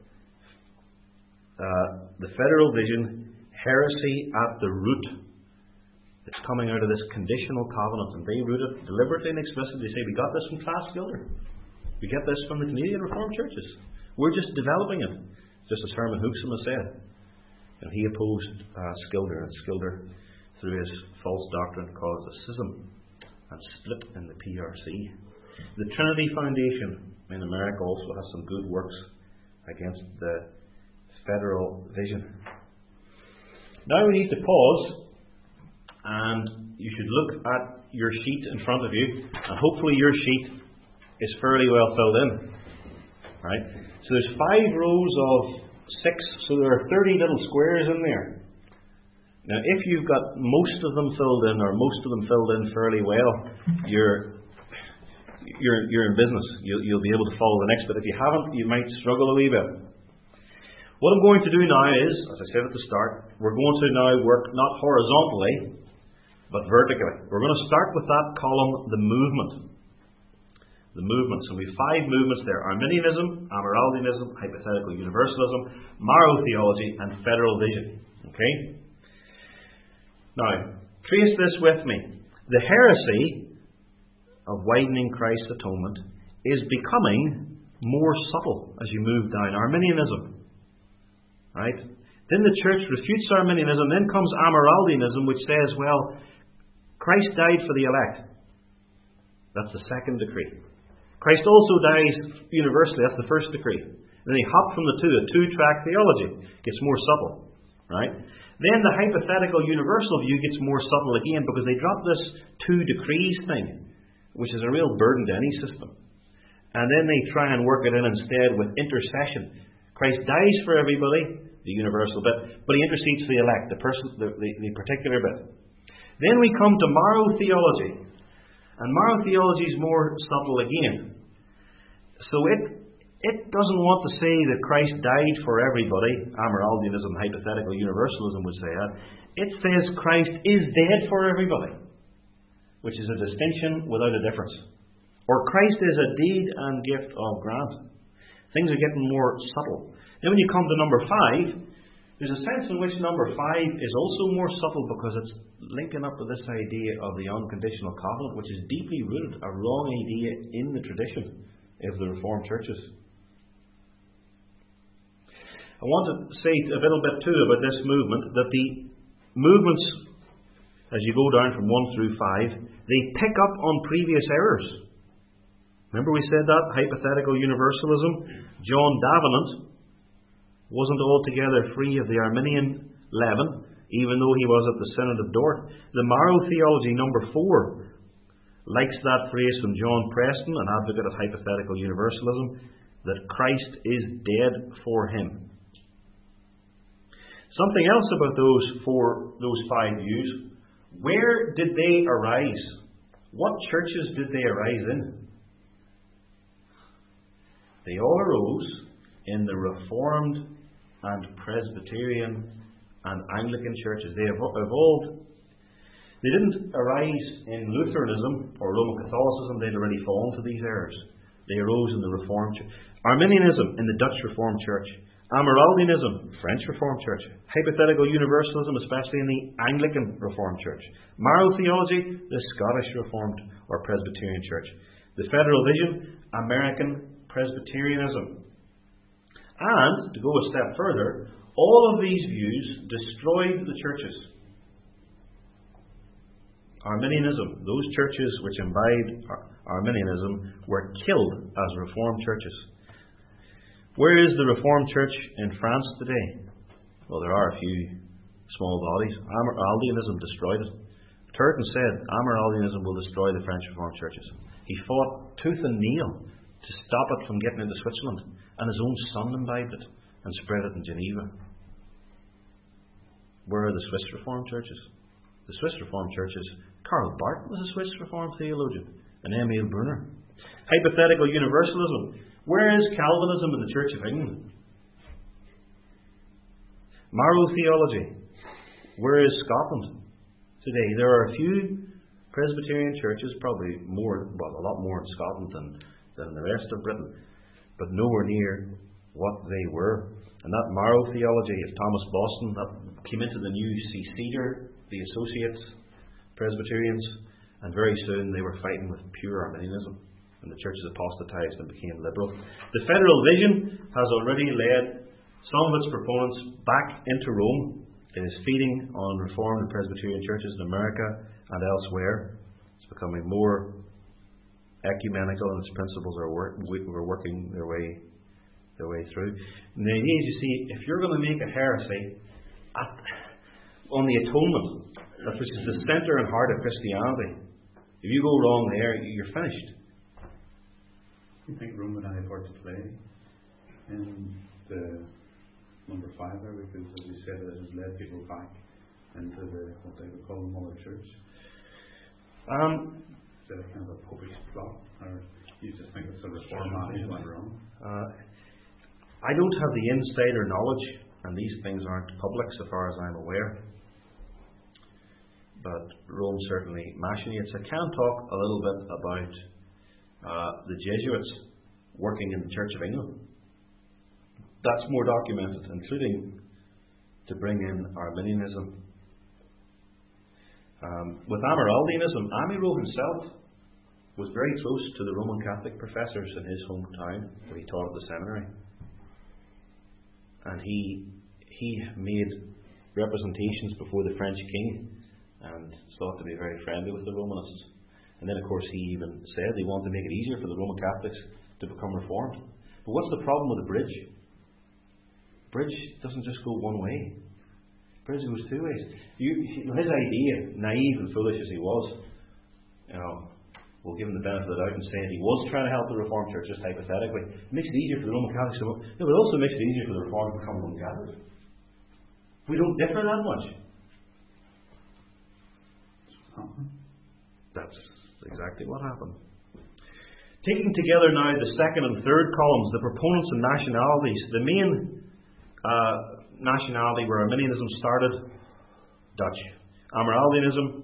uh, The Federal Vision, Heresy at the Root. It's coming out of this conditional covenant, and they root it deliberately and explicitly. They say, we got this from Klaas Gilder. We get this from the Canadian Reformed churches. We're just developing it. Just as Herman Hoeksema said. And he opposed uh, Skilder, and Skilder, through his false doctrine, caused a schism and split in the P R C. The Trinity Foundation in America also has some good works against the federal vision. Now we need to pause, and you should look at your sheet in front of you, and hopefully your sheet is fairly well filled in. Right? So there's five rows of six, so there are thirty little squares in there. Now, if you've got most of them filled in, or most of them filled in fairly well, you're you're you're in business. You'll, you'll be able to follow the next bit. If you haven't, you might struggle a wee bit. What I'm going to do now is, as I said at the start, we're going to now work not horizontally, but vertically. we're going to start with that column, the movement. The movement. So we have five movements there: Arminianism, Amyraldianism, Hypothetical Universalism, Marotheology, and Federal Vision. Okay? Now, trace this with me. The heresy of widening Christ's atonement is becoming more subtle as you move down. Arminianism. Right? Then the church refutes Arminianism. Then comes Amyraldianism, which says, well, Christ died for the elect. That's the second decree. Christ also dies universally. That's the first decree. Then they hop from the two. A two-track theology gets more subtle. Right? Then the hypothetical universal view gets more subtle again, because they drop this two decrees thing, which is a real burden to any system. And then they try and work it in instead with intercession. Christ dies for everybody, the universal bit, but he intercedes for the elect, the person, the, the, the particular bit. Then we come to Marotheology. And Marotheology is more subtle again. So it it doesn't want to say that Christ died for everybody. Amyraldianism, hypothetical universalism would say that. It says Christ is dead for everybody, which is a distinction without a difference. Or Christ is a deed and gift of grant. Things are getting more subtle. Then when you come to number five, there's a sense in which number five is also more subtle, because it's linking up with this idea of the unconditional covenant, which is deeply rooted, a wrong idea in the tradition of the Reformed churches. I want to say a little bit too about this movement, that the movements, as you go down from one through five, they pick up on previous errors. Remember we said that? Hypothetical universalism. John Davenant wasn't altogether free of the Arminian leaven, even though he was at the Synod of Dort. The Marotheology, number four, likes that phrase from John Preston, an advocate of hypothetical universalism, that Christ is dead for him. Something else about those four, those five views. Where did they arise? What churches did they arise in? They all arose in the Reformed and Presbyterian and Anglican churches. They evolved. They didn't arise in Lutheranism or Roman Catholicism. They'd already fallen to these errors. They arose in the Reformed Church. Arminianism in the Dutch Reformed Church. Amyraldianism, French Reformed Church. Hypothetical Universalism, especially in the Anglican Reformed Church. Marotheology, the Scottish Reformed or Presbyterian Church. The Federal Vision, American Presbyterianism. And, to go a step further, all of these views destroyed the churches. Arminianism, those churches which imbibed Arminianism were killed as Reformed churches. Where is the Reformed Church in France today? Well, there are a few small bodies. Amyraldianism destroyed it. Turton said Amyraldianism will destroy the French Reformed churches. He fought tooth and nail to stop it from getting into Switzerland, and his own son imbibed it and spread it in Geneva. Where are the Swiss Reformed churches? The Swiss Reformed churches. Karl Barth was a Swiss Reformed theologian, and Emil Brunner. Hypothetical Universalism. Where is Calvinism in the Church of England? Marotheology. Where is Scotland today? There are a few Presbyterian churches, probably more, well, a lot more in Scotland than, than the rest of Britain, but nowhere near what they were. And that Marotheology of Thomas Boston, that came into the new C. Cedar, the Associates, Presbyterians, and very soon they were fighting with pure Arminianism, and the churches apostatized and became liberal. The Federal Vision has already led some of its proponents back into Rome. It is feeding on Reformed and Presbyterian churches in America and elsewhere. It's becoming more ecumenical, and its principles are, work, are working their way their way through. And the idea is, you see, if you're going to make a heresy at, on the atonement, that which is the centre and heart of Christianity, if you go wrong there, you're finished. I think Rome would have part to play in the number five there, because, as you said, it has led people back into the what they would call the Mother Church. Um, Is that kind of a popish plot, or you just think it's a reform that went wrong? Uh, I don't have the insider knowledge, and these things aren't public so far as I'm aware. but Rome certainly machinates. I can talk a little bit about uh, the Jesuits working in the Church of England. That's more documented, including to bring in Arminianism. Um, with Amyraldianism, Amyró himself was very close to the Roman Catholic professors in his hometown where he taught at the seminary. And he he made representations before the French king and sought to be very friendly with the Romanists. And then, of course, he even said he wanted to make it easier for the Roman Catholics to become reformed. But what's the problem with the bridge? Bridge doesn't just go one way. Bridge goes two ways. You, his idea, naive and foolish as he was, you know, we'll give him the benefit of the doubt and say he was trying to help the Reformed Church, just hypothetically. It makes it easier for the Roman Catholics to vote. No, but it also makes it easier for the Reformed to become Roman Catholics. We don't differ that much. That's exactly what happened. Taking together now the second and third columns, the proponents and nationalities, the main uh, nationality where Arminianism started, Dutch. Amyraldianism,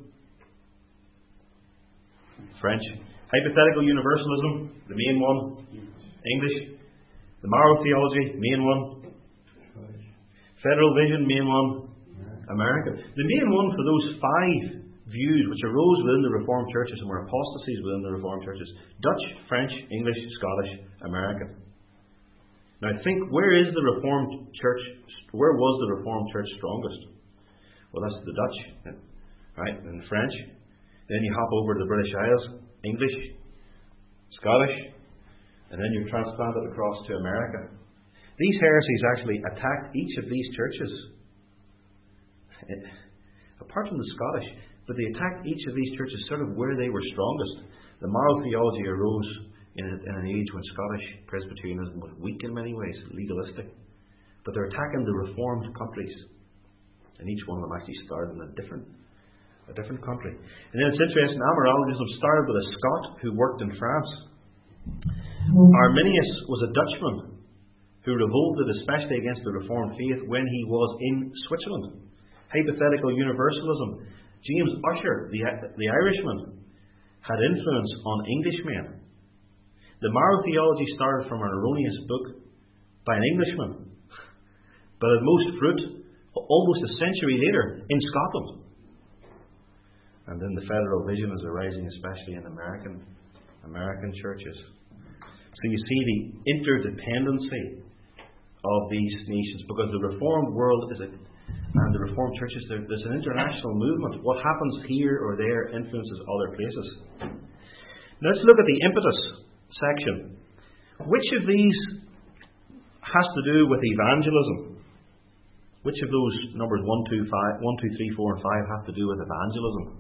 French. Hypothetical Universalism, the main one, English. The Marrow Theology, main one. Federal Vision, main one, American. The main one for those five views which arose within the Reformed churches and were apostasies within the Reformed churches: Dutch, French, English, Scottish, American. Now think, where is the Reformed church? Where was the Reformed church strongest? Well, that's the Dutch, right, and French. Then you hop over to the British Isles, English, Scottish, and then you transplant it across to America. These heresies actually attacked each of these churches, it, apart from the Scottish, but they attacked each of these churches sort of where they were strongest. The Marrow Theology arose in, a, in an age when Scottish Presbyterianism was weak in many ways, legalistic. But they're attacking the Reformed countries, and each one of them actually started in a different a different country. And then it's interesting, Amyraldianism started with a Scot who worked in France. Arminius was a Dutchman who revolted especially against the Reformed faith when he was in Switzerland. Hypothetical Universalism. James Ussher, the, the Irishman, had influence on Englishmen. The Marrow Theology started from an erroneous book by an Englishman, but had most fruit almost a century later in Scotland. And then the Federal Vision is arising especially in American American churches. So you see the interdependency of these nations, because the Reformed world is a, and the Reformed churches, there's an international movement. What happens here or there influences other places. Now let's look at the impetus section. Which of these has to do with evangelism? Which of those numbers one, two, five, one, two, three, four, and five have to do with evangelism?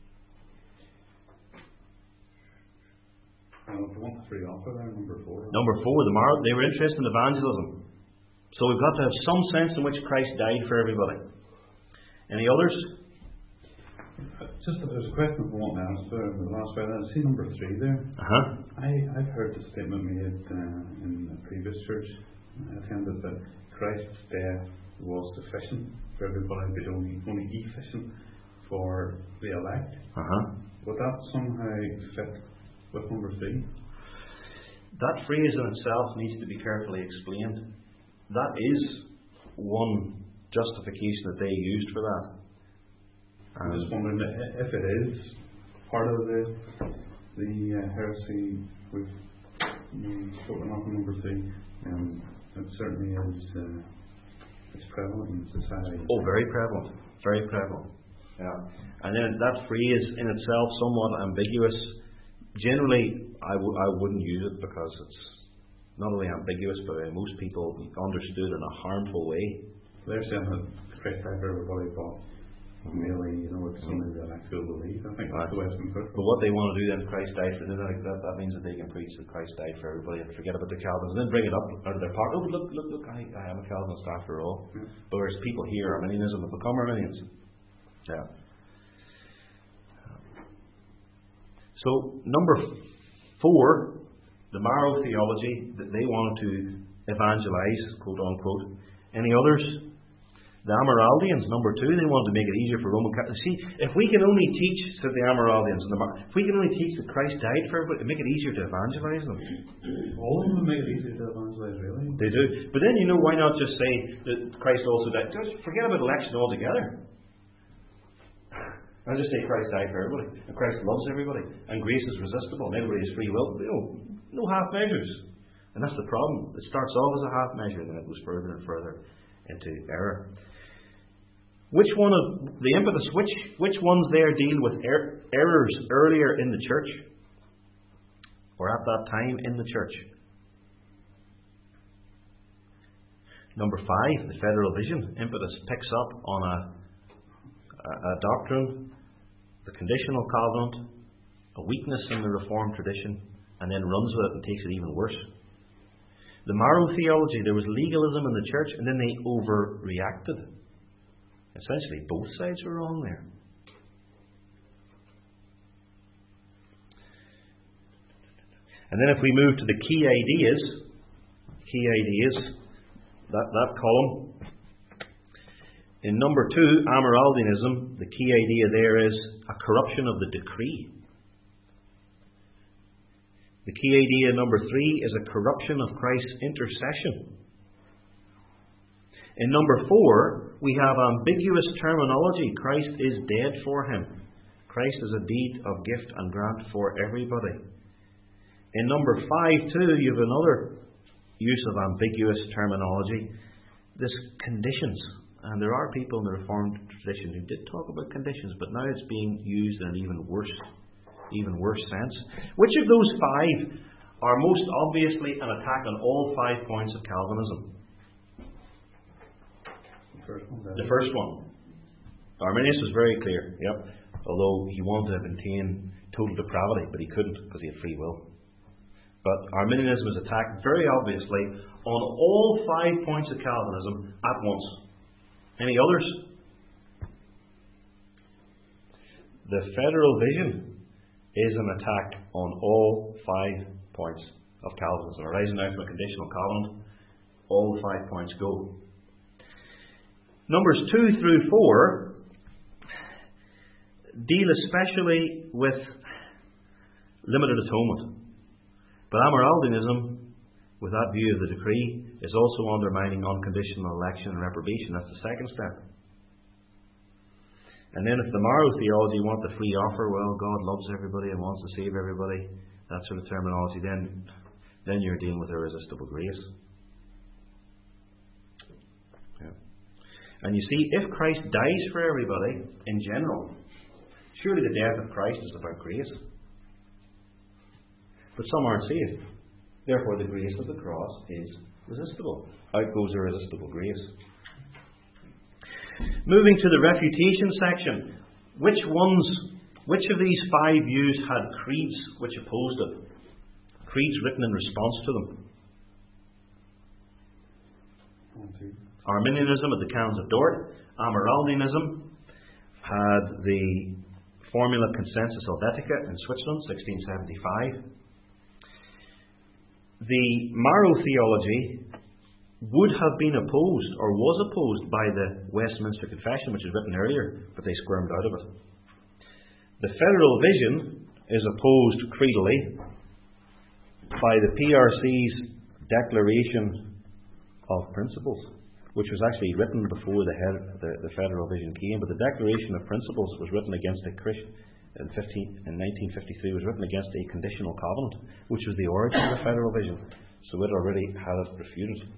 Uh, the one three offer there, number four. Number four, the Mar- they were interested in evangelism. So we've got to have some sense in which Christ died for everybody. Any others? Just that there's a question I want to ask there. The last way, I see number three there. Uh-huh. I, I've heard the statement made uh, in a previous church I attended that Christ's death was sufficient for everybody, but only, only efficient for the elect. Uh-huh. Would that somehow fit with number three? That phrase in itself needs to be carefully explained. That is one justification that they used for that. I'm just wondering if it is part of the the uh, heresy we've spoken of in number three. Um, it certainly is. Uh, it's prevalent in society. Oh, very prevalent, very prevalent. Yeah, and then that phrase in itself somewhat ambiguous. Generally, I w- I wouldn't use it because it's not only ambiguous, but uh, most people understood in a harmful way. They're saying that Christ died for everybody, but really, you know, it's something that I feel believe. I think that's the way it's been put. But what they want to do then, Christ died for them, like that, that means that they can preach that Christ died for everybody and forget about the Calvinists, and then bring it up out of their part. Oh, look, look, look, I, I am a Calvinist after all. Yeah. But there's people here, Arminianism, have become Arminians. Yeah. So, number four, the Marrow Theology, that they wanted to evangelize, quote unquote. Any others? The Amyraldians, number two, they wanted to make it easier for Roman Catholics. See, if we can only teach, said the Amyraldians, and the Mar- if we can only teach that Christ died for everybody, it'd make it easier to evangelize them. All of them make it easier to evangelize, really. They do. But then, you know, why not just say that Christ also died? Just forget about election altogether. I'll just say Christ died for everybody, and Christ loves everybody, and grace is resistible, and everybody has free will. You know, no half measures. And that's the problem. It starts off as a half measure, and then it goes further and further into error. Which one of the impetus, which which ones there deal with er, errors earlier in the church, or at that time in the church? Number five, the federal vision impetus picks up on a, a, a doctrine, the conditional covenant, a weakness in the Reformed tradition, and then runs with it and takes it even worse. The Marrow theology, there was legalism in the church, and then they overreacted. Essentially, both sides were wrong there. And then if we move to the key ideas, key ideas, that, that column, in number two, Amyraldianism, the key idea there is a corruption of the decree. The key idea number three is a corruption of Christ's intercession. In number four, we have ambiguous terminology. Christ is dead for him. Christ is a deed of gift and grant for everybody. In number five, too, you have another use of ambiguous terminology. This conditions. And there are people in the Reformed tradition who did talk about conditions, but now it's being used in an even worse, even worse sense. Which of those five are most obviously an attack on all five points of Calvinism? The first one. Arminius was very clear, yep. Although he wanted to maintain total depravity, but he couldn't because he had free will. But Arminianism was attacked very obviously on all five points of Calvinism at once. Any others? The federal vision is an attack on all five points of Calvinism. Arising now from a conditional covenant, all five points go. Numbers two through four deal especially with limited atonement. But Amyraldianism, with that view of the decree, is also undermining unconditional election and reprobation. That's the second step. And then if the Marrow theology want the free offer, well, God loves everybody and wants to save everybody, that sort of terminology, then, then you're dealing with irresistible grace. Yeah. And you see, if Christ dies for everybody, in general, surely the death of Christ is about grace. But some aren't saved. Therefore, the grace of the cross is resistible. Out goes irresistible grace. Moving to the refutation section. Which ones, which of these five views had creeds which opposed it? Creeds written in response to them. Arminianism at the Canons of Dort. Amyraldianism had the Formula Consensus Helvetica in Switzerland, sixteen seventy-five. The Marrow theology would have been opposed, or was opposed, by the Westminster Confession, which was written earlier, but they squirmed out of it. The federal vision is opposed creedally by the P R C's Declaration of Principles, which was actually written before the, head, the, the federal vision came, but the Declaration of Principles was written against a Christian. In, in nineteen fifty-three, was written against a conditional covenant, which was the origin of the federal vision. So it already had it refuted.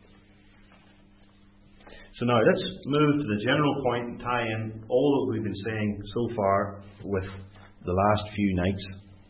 So now let's move to the general point and tie in all that we've been saying so far with the last few nights.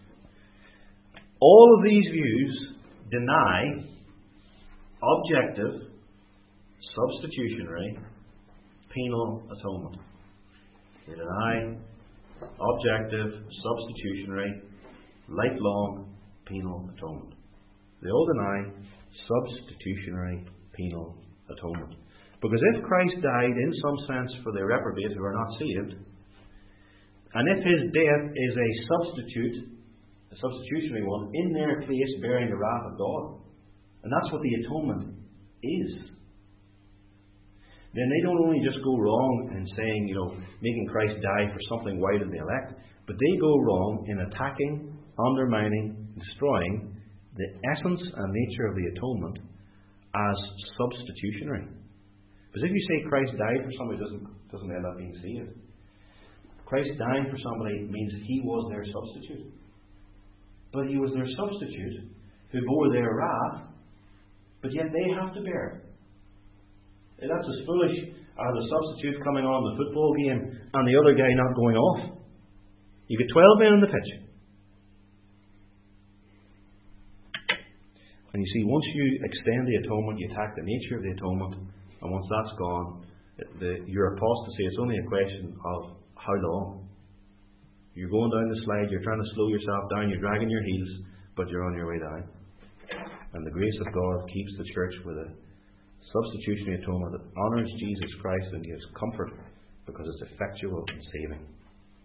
All of these views deny objective, substitutionary, penal atonement. They deny objective, substitutionary, lifelong penal atonement. They all deny substitutionary penal atonement. Because if Christ died in some sense for the reprobate who are not saved, and if his death is a substitute, a substitutionary one, in their place bearing the wrath of God, and that's what the atonement is, then they don't only just go wrong in saying, you know, making Christ die for something why did they elect, but they go wrong in attacking, undermining, destroying the essence and nature of the atonement as substitutionary. Because if you say Christ died for somebody, it doesn't, doesn't end up being saved. Christ dying for somebody means He was their substitute. But He was their substitute who bore their wrath, but yet they have to bear it. That's as foolish as a substitute coming on the football game and the other guy not going off. You get twelve men on the pitch. And you see, once you extend the atonement, you attack the nature of the atonement, and once that's gone, the, your apostasy, it's only a question of how long. You're going down the slide, you're trying to slow yourself down, you're dragging your heels, but you're on your way down. And the grace of God keeps the church with a substitutionary atonement that honours Jesus Christ and gives comfort because it's effectual and saving.